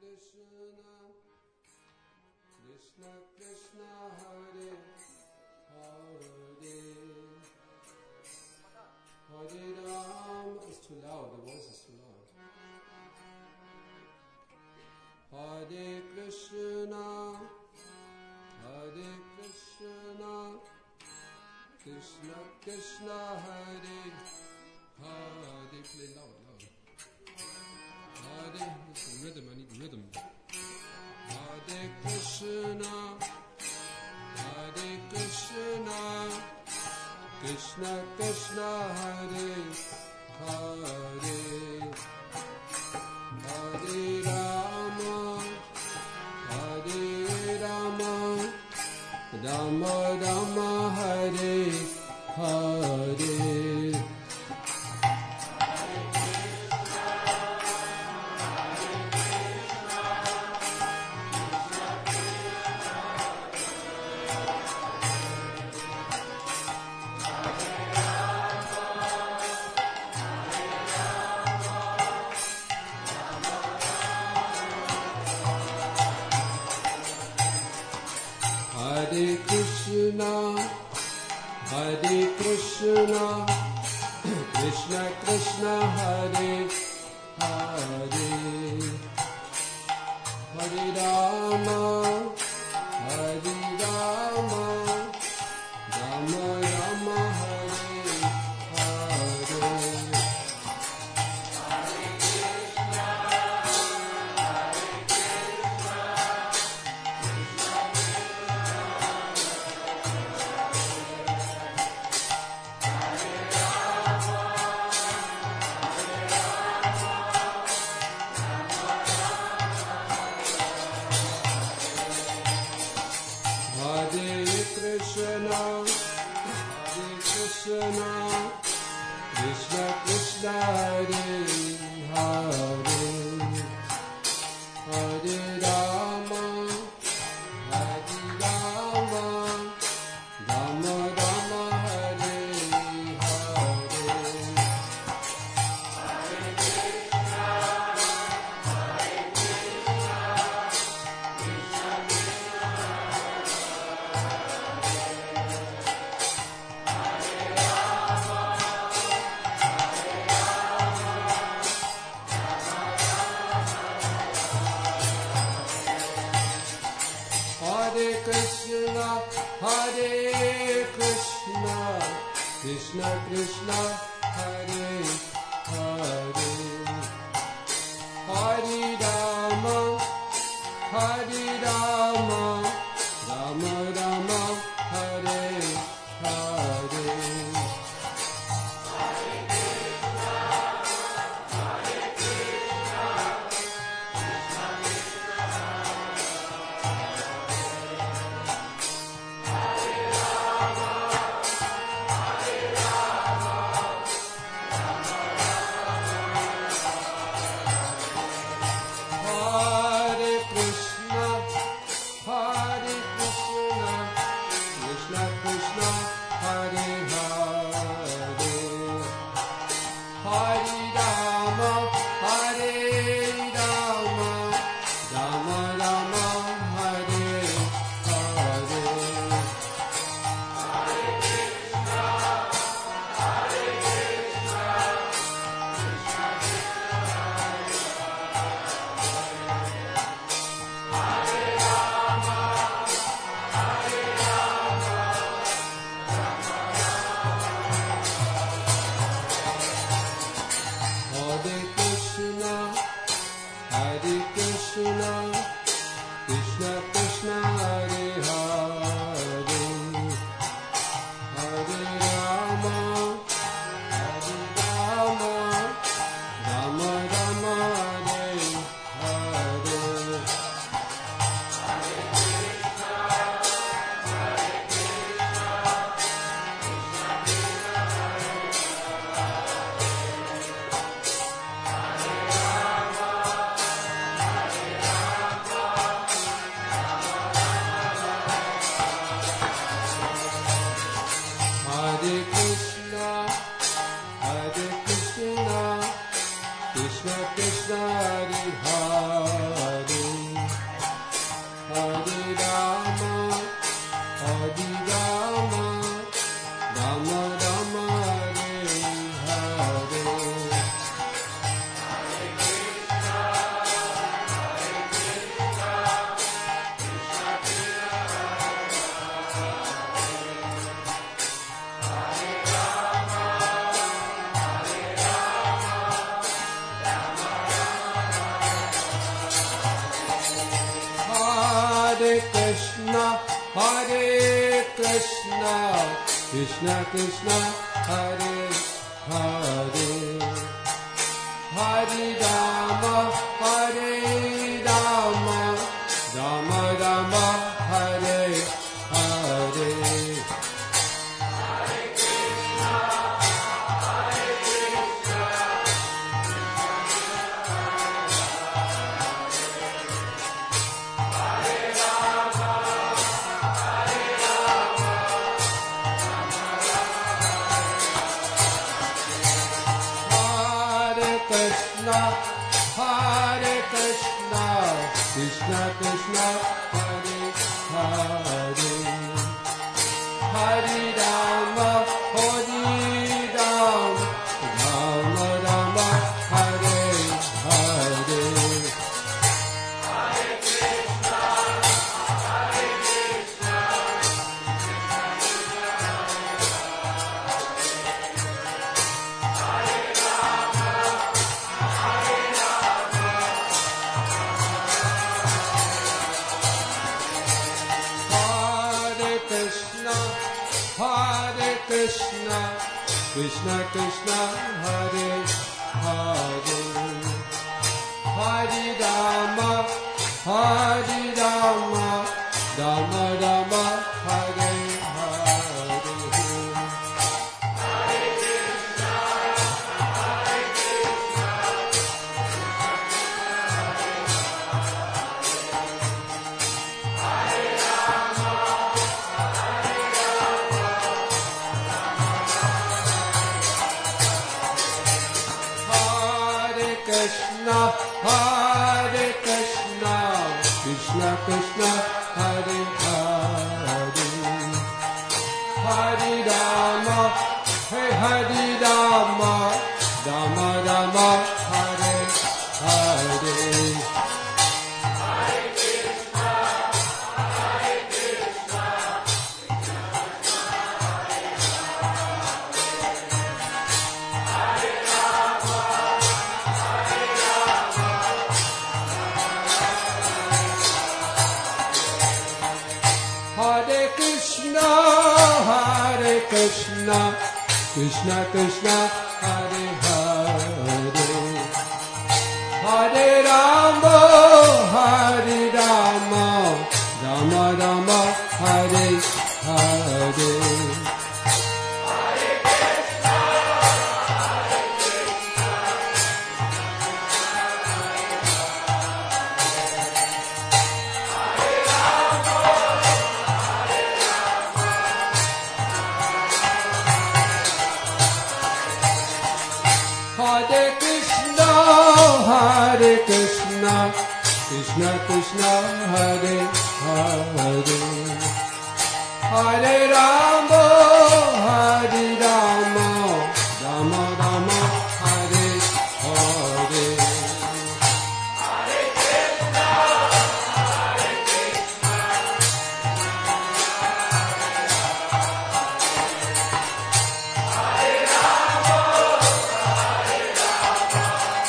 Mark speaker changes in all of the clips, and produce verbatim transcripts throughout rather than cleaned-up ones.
Speaker 1: Krishna Krishna Hare Hare Hare Krishna, Krishna Krishna, Hare Hare, Hare Rama, Hare Rama, Rama Rama, Hare Hare. Hare Krishna, Krishna Krishna, Hare Hare, Hare Rama, Hare Rama, Rama Rama, Hare Hare. Hare Krishna, Hare Krishna, Hare Rama, Hare Rama, Hare Krishna, Krishna Krishna, Hare Hare, Hare Rama, Hare Rama, Rama Rama, Hare Hare. Hare Krishna, Hare Krishna, Hare Rama, Hare Rama, Hare Krishna, Hare Krishna, Krishna Krishna, Hare Hare, Hare Rama, Hare Rama, Rama Rama, Hare Hare. Hare Krishna, Hare Krishna, Hare Rama, Hare Rama, Hare Krishna, Hare Krishna, Krishna Krishna, Hare Hare, Hare Rama, Hare Rama, Rama Rama, Hare Hare. Hare Krishna, Hare Krishna, Hare Rama, Hare Rama, Hare Krishna, Hare Krishna, Krishna Krishna, Hare Hare, Hare Rama, Hare Rama, Rama Rama, Hare Hare. Hare Krishna, Hare Krishna, Hare Rama, Hare Rama,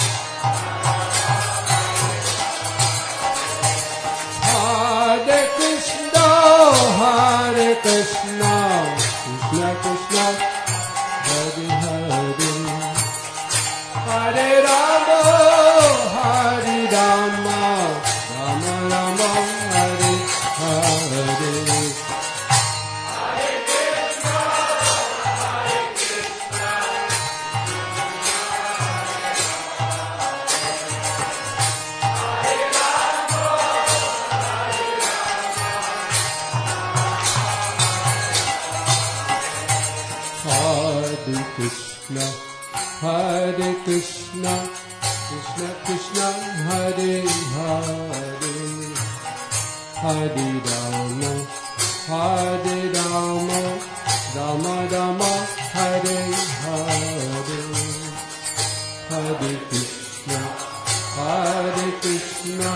Speaker 1: Hare Krishna, Hare Krishna, Krishna Krishna, Hare Hare, Hare Rama, Hare Rama, Rama Rama, Hare Hare. Hare Krishna, Hare Krishna, Hare Rama, Hare Rama, Hare Krishna, Hare Krishna, Krishna Krishna, Hare Hare, Hare Rama, Hare Rama, Rama Rama, Hare Hare, Hare Krishna, Hare Krishna,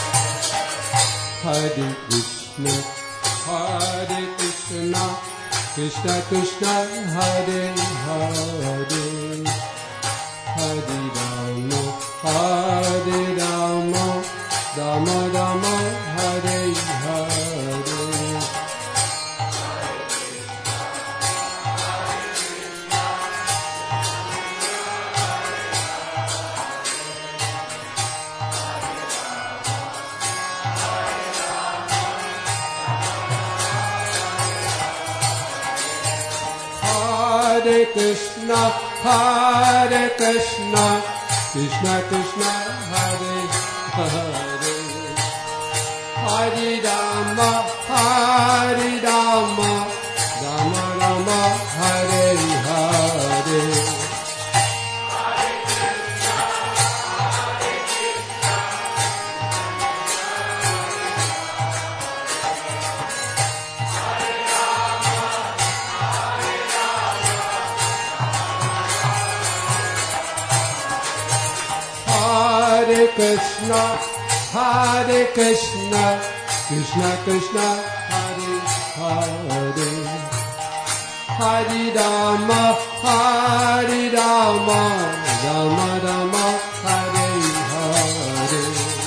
Speaker 1: Hare Krishna, Hare Krishna, Krishna Krishna Hare Hare Hare Rama Hare Rama Rama Rama Hare Hare Hare Krishna, Hare Krishna, Krishna Krishna, Hare Hare, Hare Rama, Hare Rama, Rama Rama, Hare Hare. Hare Krishna, Hare Krishna, Krishna Krishna, Hare Hare, Hare Rama, Hare Rama, Rama Rama, Hare Hare.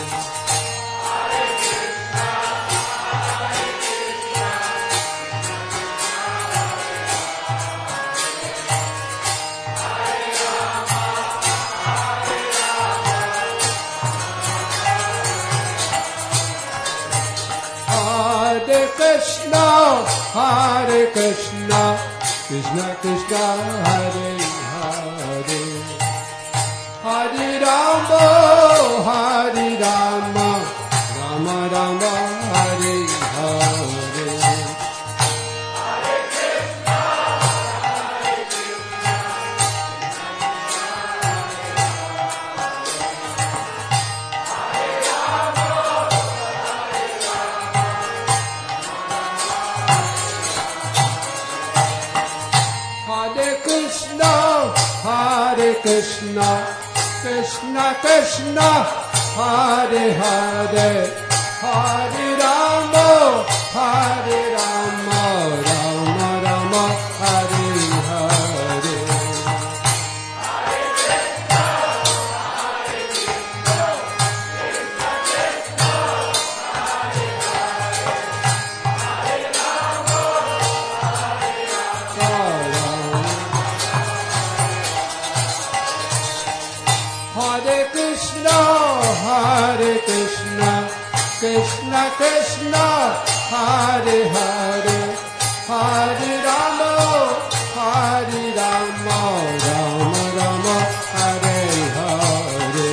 Speaker 1: Hare Krishna, Hare Krishna, Krishna Krishna, Hare Hare, Hare Rama, Hare Rama, Rama Rama, Hare Hare. Hare Krishna, Hare Krishna, Krishna Krishna, Hare Hare, Hare Rama, Hare Rama, Rama Rama, Hare Hare. Hare Krishna, Hare Krishna, Krishna Krishna, Hare Hare, Hare Rama, Hare Rama, Rama Rama, Hare Hare.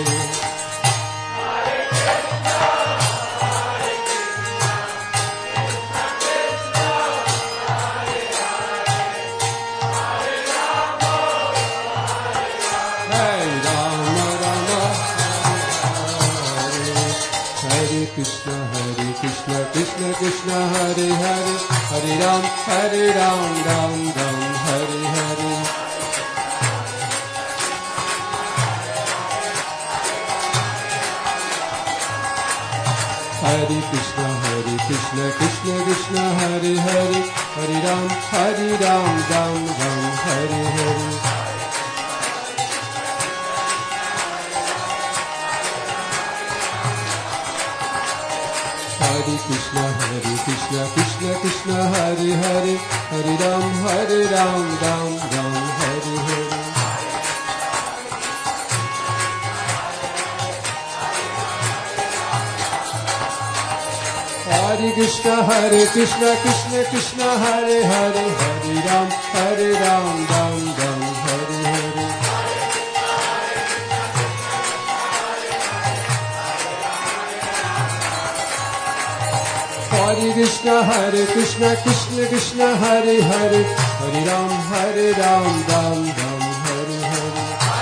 Speaker 1: Krishna, Hare Krishna, Krishna Krishna, Hare Hare, Hare Ram, Hare Ram, Ram Ram, Hare Hare. Hare Krishna, Hare Krishna, Krishna Krishna, Hare Hare, Hare Ram, Hare Ram, Ram Ram, Hare Hare. Hare Krishna, Hare Krishna, Krishna Krishna, Hare Hare, Hare Ram, Hare Ram, Ram Ram, Hare Hare. Hare Krishna, Hare Krishna, Krishna Krishna, Hare Hare, Hare Ram, Hare Ram, Ram Ram, Hare Hare. Hare Krishna, Hare Krishna, Krishna Krishna, Hare Hare, Hare Ram, Hare Ram, Ram Ram, Hare Hare.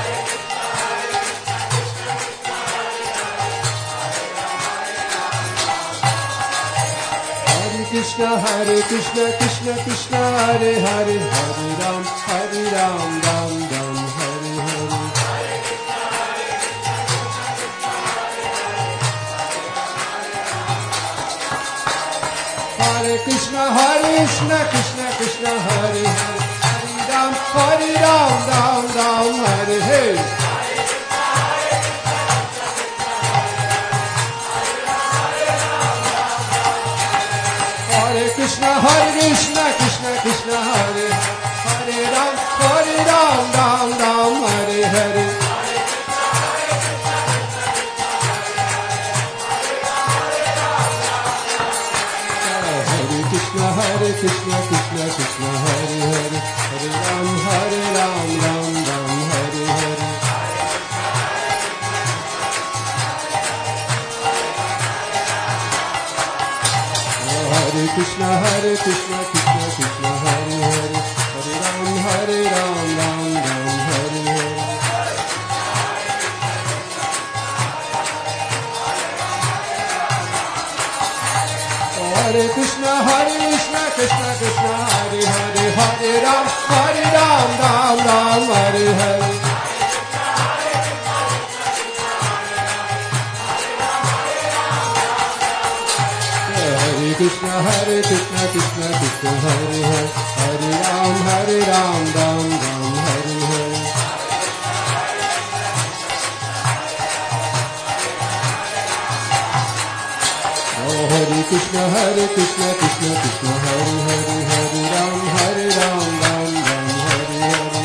Speaker 1: Hare Krishna, Hare Krishna, Krishna Krishna, Hare Hare, Hare Ram, Hare Ram, Ram Ram, Hare Hare. Hare Krishna, Hare Krishna, Krishna Krishna, Hare Hare, Hare Ram, Hare Ram, Ram Ram, Hare Hare. Hare Krishna, Hare Krishna, Krishna Krishna, Hare Hare, Hare Ram, Hare Ram, Ram Ram, Hare Hare. Hare Krishna, Hare Krishna, Krishna Krishna, Hare Hare, Hare Ram, Hare Ram, Ram Ram, Hare Hare. Hare Krishna, Hare Krishna, Krishna Krishna, Hare Hare, Hare Ram, Hare Ram, Ram Ram, Hare Hare. Hare Krishna, Hare Krishna, Krishna Krishna, Hare Hare, Hare Ram, Hare Ram, Ram Ram, Hare Hare. Hare Krishna, Hare Krishna, Krishna Krishna, Hare Hare, Hare Ram, Hare Ram, Ram Ram, Hare Hare. Hare Krishna, Hare Krishna, Krishna Krishna, Hare Hare, Hare Ram, Hare Ram, Ram Ram, Hare Hare.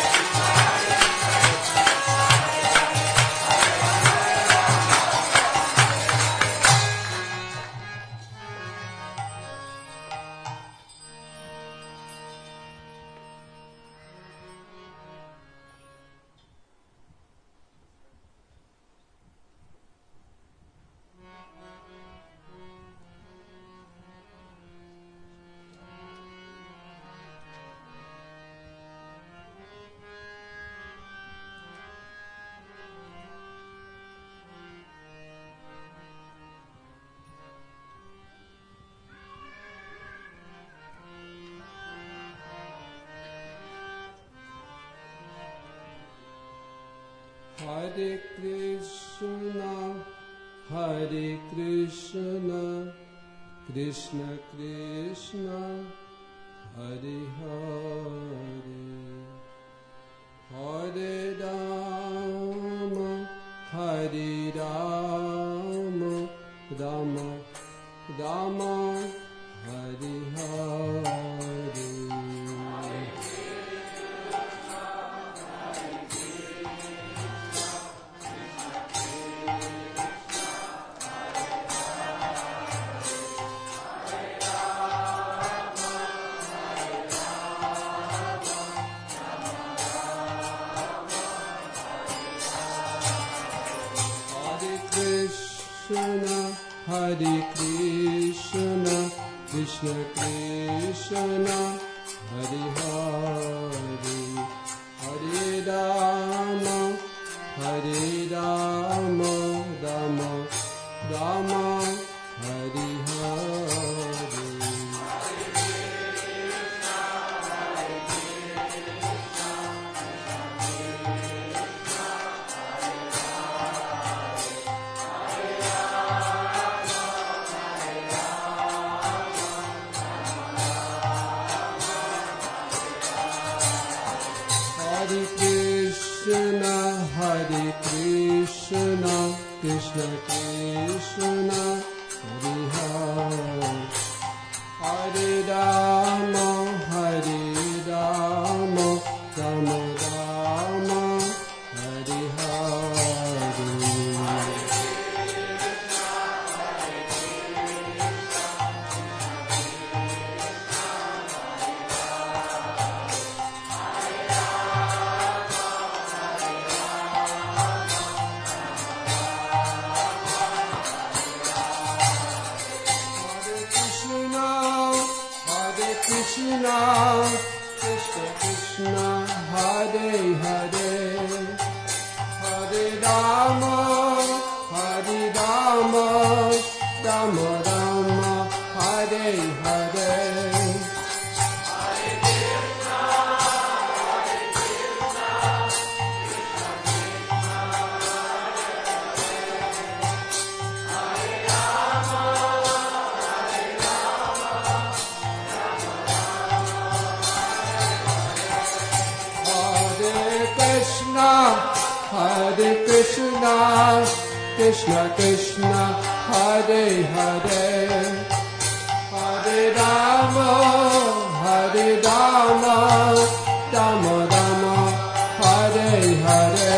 Speaker 1: Hare Krishna, Hare Krishna, Krishna Krishna, Hare Hare, Hare Rama, Hare Rama, Rama Rama, Hare Hare. Hare Krishna, Krishna Krishna, Hare Hare, Hare Rama, Hare Rama, Rama Rama, Hare Hare. Hare Krishna, Hare Krishna, Krishna Krishna, Hare Hare, Hare Rama, Hare Rama, Rama Rama, Hare Hare. Krishna, Krishna, Krishna Krishna, Hare Hare, Hare Rama, Hare Rama, Rama Rama, Hare Hare.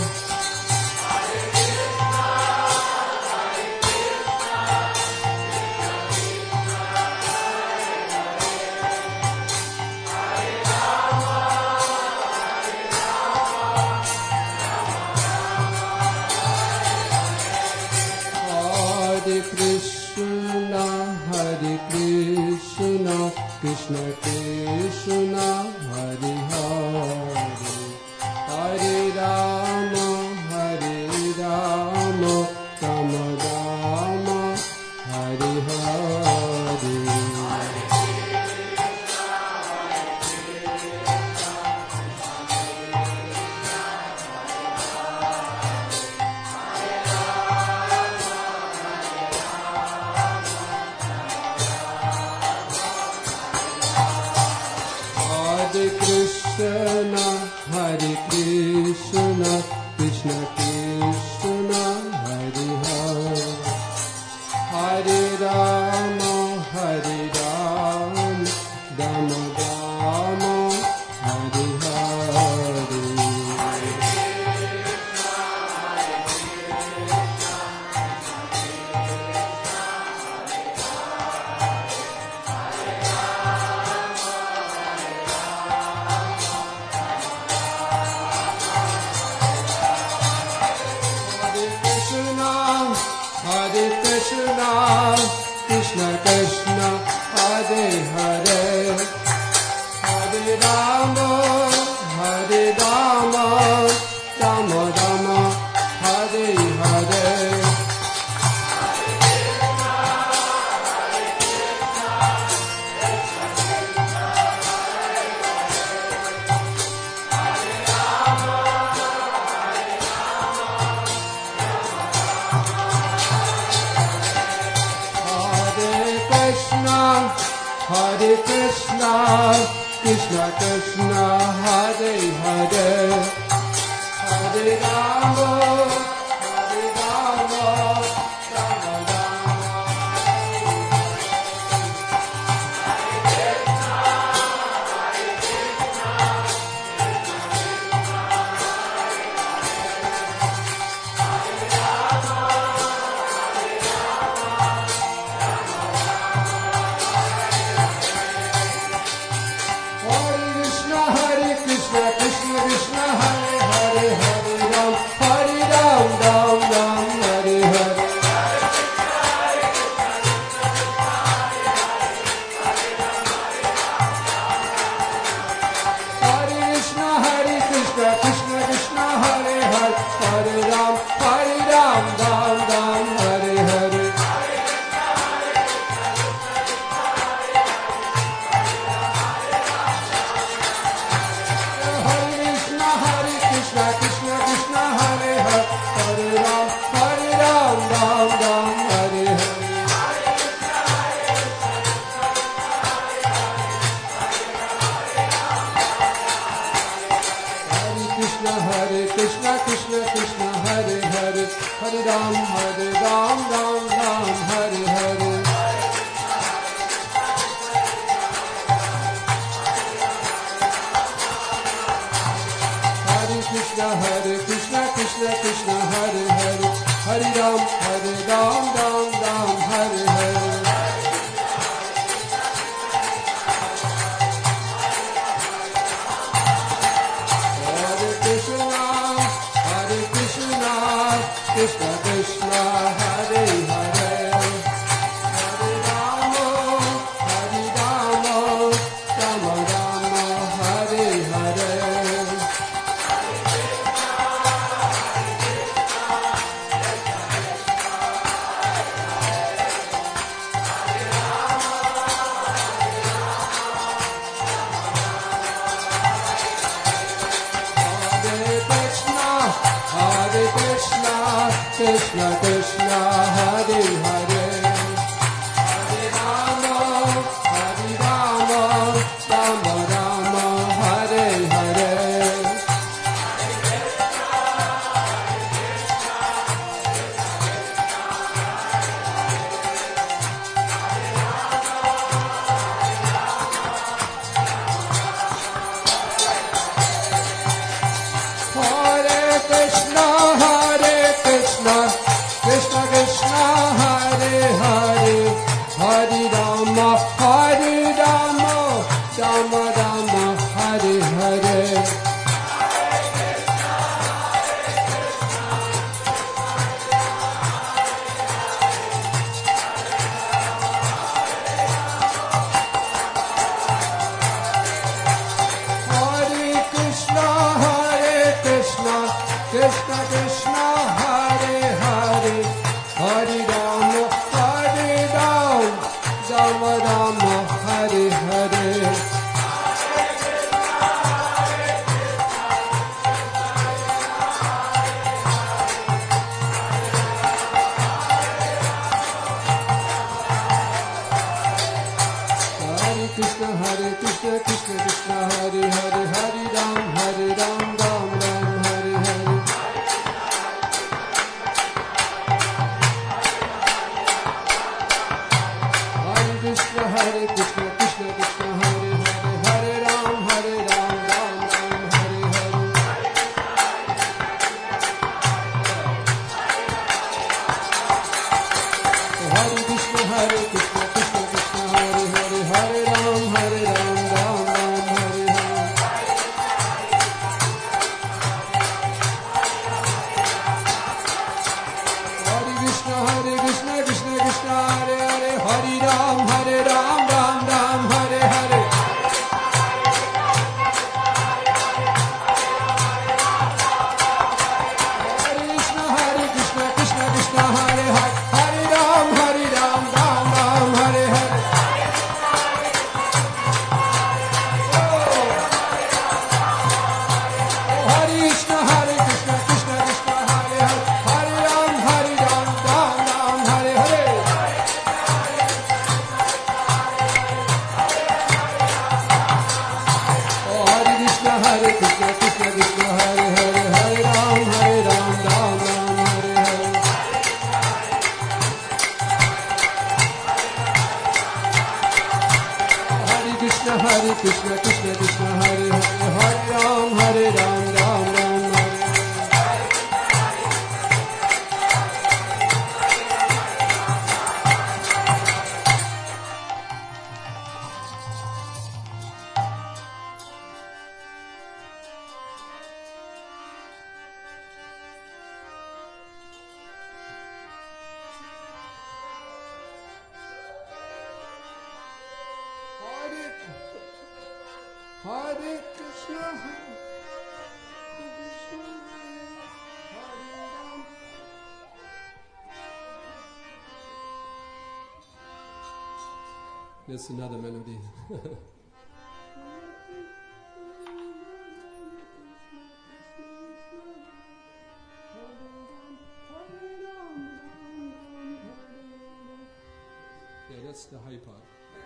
Speaker 1: Krishna, Hare Krishna, Krishna Krishna, Hare Hare, Hare Rama, Hare Rama, Rama Rama, Hare Hare. Krishna, Hare Krishna, Krishna Krishna, Hare Hare, Hare Rama, Hare Rama, Rama Rama, Hare Hare. Hare Krishna, Krishna Krishna, Hare Hare, Hare Rama, Hare Rama, Rama Rama, Hare Hare. Hare Krishna, Krishna Krishna, Hare Hare, Hare Rama, Hare Rama, Rama Rama. Krishna Krishna, Hare Hare, Hare Ram, Hare Ram, Ram Ram, Hare Hare. Hare Krishna, Hare Krishna, Krishna Krishna, Hare Hare, Hare Ram, Hare Ram, Ram Ram, Hare Hare. Krishna Krishna Krishna, Hare Hare, Hare Ram, Hare Ram, Ram Ram, Hare Hare. Hare Krishna, Hare Krishna, Krishna Krishna, Hare Hare, Hare Ram, Hare Ram, Ram Ram, Hare Hare. Krishna, Hare Krishna, Krishna Krishna, Hare Hare, Hare Ram, Hare Ram, Ram Ram, Hare Hare. Hare Krishna, Hare Krishna, Krishna Krishna, Hare Hare, Hare Rama, Hare Rama, Rama Rama, Hare Hare. Krishna Krishna, Hare Hare, Hare Rama, Hare Rama, Rama Rama, Hare Hare. Hare Krishna Krishna Hare Hare Hare Rama Hare Rama Rama Rama Hare Hare Krishna Krishna Hare Hare Hare Rama Hare Rama Rama Rama Hare Hare Hare Krishna Hare Krishna Krishna Krishna Hare Hare Hare Ram Hare Ram Ram Ram Hare Hare Krishna Hare Krishna Krishna Krishna Hare Hare Hare Ram Hare Ram Ram Ram Hare Hare Hare Krishna Hare Krishna Krishna Krishna Hare Hare Hare Ram Hare Ram Ram Ram Hare Hare Hare Krishna Hare Krishna Krishna Krishna Hare Hare Hare Ram Hare Ram Ram Ram Hare Hare Hare Krishna Hare Krishna Krishna Krishna Hare Hare Hare Ram Hare Ram Ram Ram Hare Hare Hare Krishna Hare Krishna Krishna Krishna Hare Hare Hare Ram Hare Ram Ram Ram Hare Hare Hare Krishna Hare Krishna Krishna Krishna Hare Hare Hare Ram Hare Ram Ram Ram Hare Hare Hare Krishna Hare Krishna Krishna Krishna Hare Hare Hare Ram Hare Ram Ram Ram Hare Hare Krishna Hare Krishna Hare Ram. There's another melody. Yeah, that's the high part.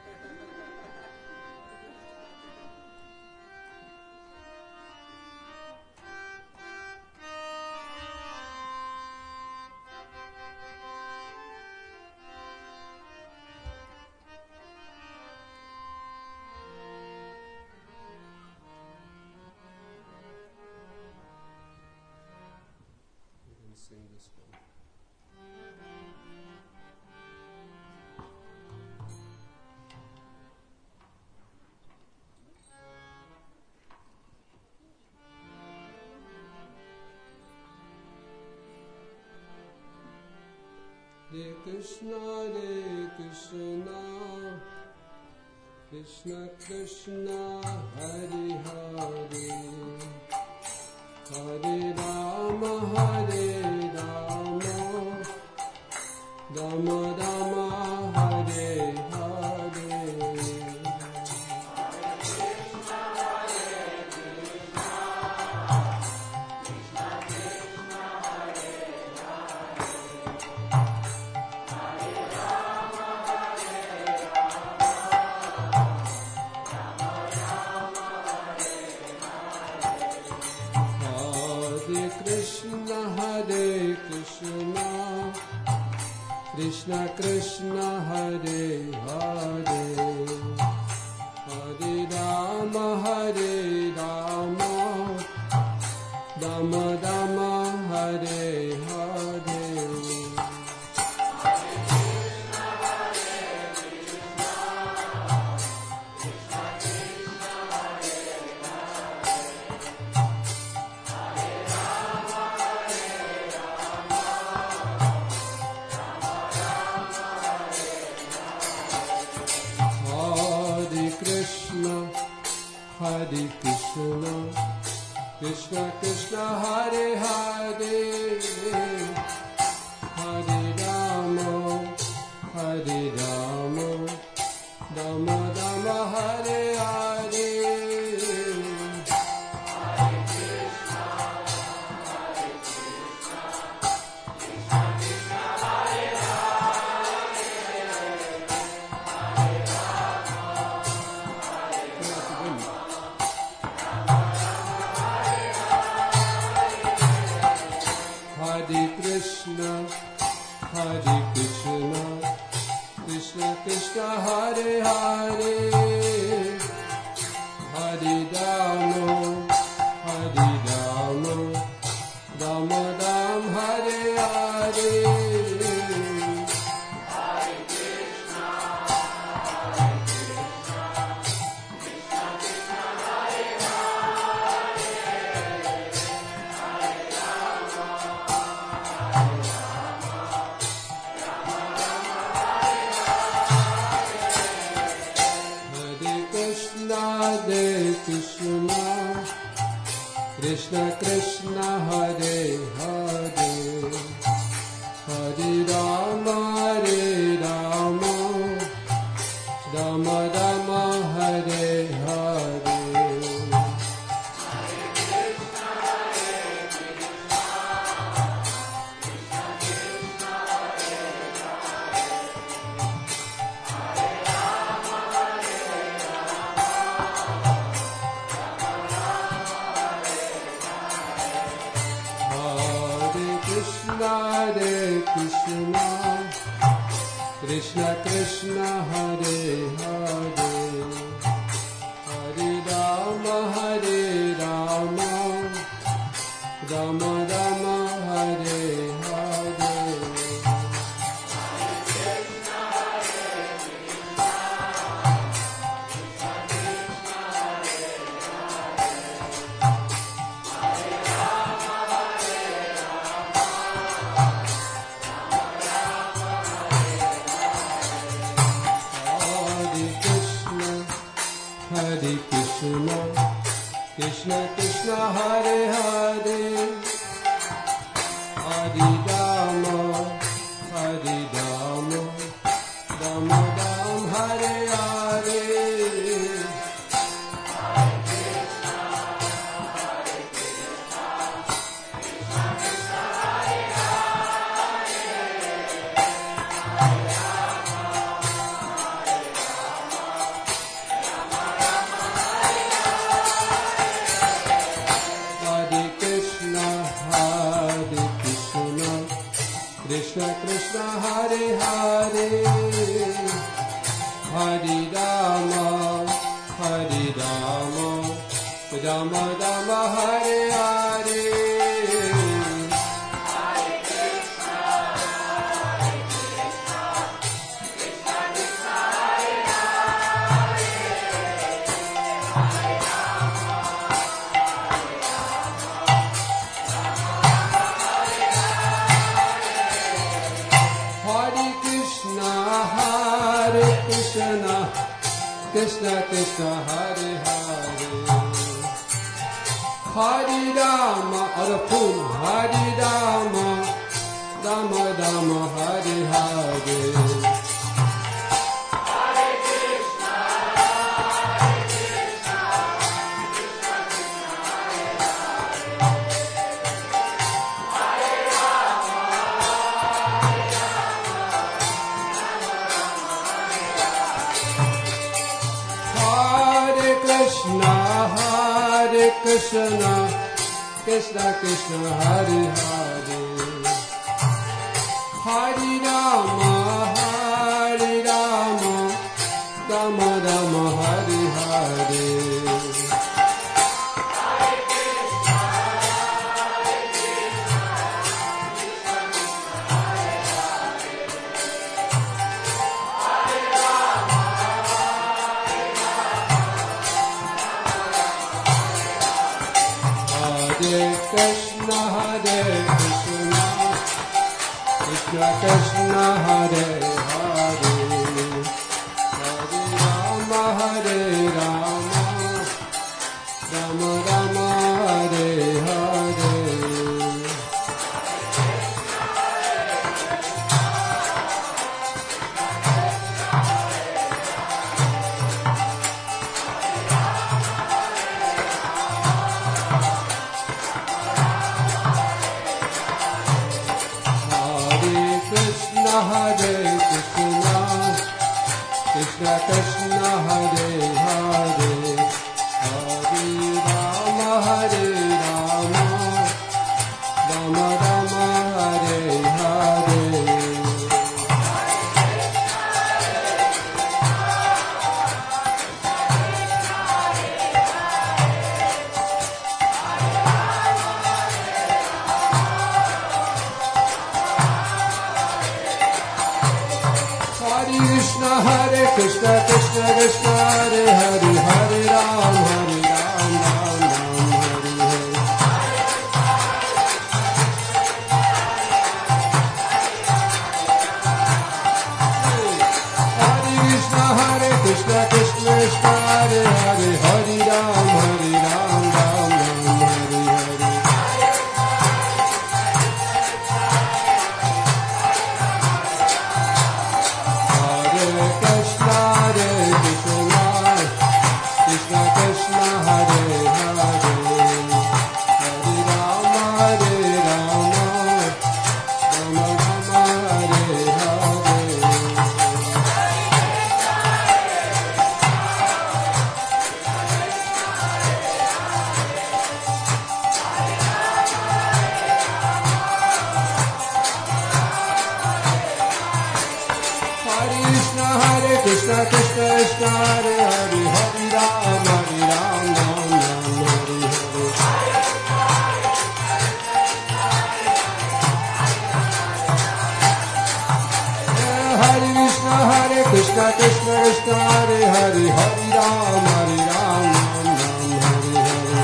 Speaker 1: Sing this one. Hare Krishna, Hare Krishna, Krishna Krishna, Hare Hare, Hare Rama, Hare Rama, Rama Rama, Hare Hare. Krishna Krishna Hare Hare, Hare Rama Hare Rama, Rama Rama Hare Hare. Krishna Krishna Hare Hare Hare Rama Hare Rama Rama Rama Hare Hare Hare Krishna, Hare Krishna, Krishna Krishna Hare Hare, Hare Rama, Hare Rama, Rama Rama Hare Hare. Hare Krishna, Hare Krishna, Krishna Krishna Hare Hare, Hare Rama. Hare Krishna, Krishna Krishna Hare Hare, Hare Rama, Hare Rama, Rama Rama Hare Hare. Hare Krishna, Krishna Krishna Hare Hare, Hare Rama, Hare Rama, Rama Rama Hare Hare. Hare Krishna, Krishna Krishna Hare Hare, Hare Rama, Hare Rama, Rama Rama Hare Hare. Krishna Krishna Hare Hare, Hare Rama, Hare Rama, Rama Rama Hare Hare. Hare Krishna, Hare Krishna, Krishna Krishna Hare Hare, Hare Rama, Hare Rama, Rama Rama Hare Hare. Hare Krishna, Hare Krishna, Krishna Krishna Hare Hare, Hare Rama, Arapun, Hare Rama, Rama Rama Hare Hare. Hare Krishna, Hare Krishna, Krishna Krishna Hare Hare, Hare Rama, Hare Rama, Rama Rama Hare Hare. Hare Krishna, Hare Krishna, Krishna Krishna Hare Hare, Hare Rama, Hare Rama, Rama Rama Hare Hare. Hare Krishna, Hare Krishna, Krishna Krishna Hare Hare, Hare Rama, Hare Rama, Rama Rama Hare Krishna Hare Krishna Krishna Krishna Hare Hare Hare Rama Hare Rama Rama Rama Hare Hare Hare Krishna Krishna Krishna Hare Hare Hare Ram Hare Ram Ram Ram Hare Hare Hare Krishna Hare Krishna Krishna Krishna Hare Hare Hare Ram Hare Ram Ram Ram Hare Hare Krishna Krishna Hare Hare Hare Rama Hare Rama Rama Rama Hare Hare Krishna Hare Krishna Krishna Krishna Hare Hare Hare Ram Hare Ram Ram Ram Hare Hare Hare Krishna Hare Krishna Krishna Krishna Hare Hare Hare Ram Hare Ram Ram Ram Hare Hare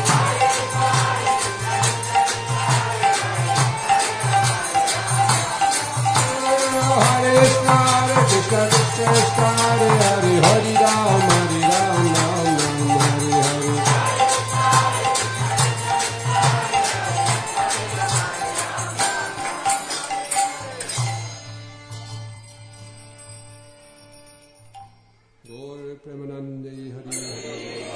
Speaker 1: Hare Krishna Hare Krishna Krishna Krishna Hare Hare Hare Ram Hare Ram Ram Ram Hare Hare Gaur Premanande Hare Hare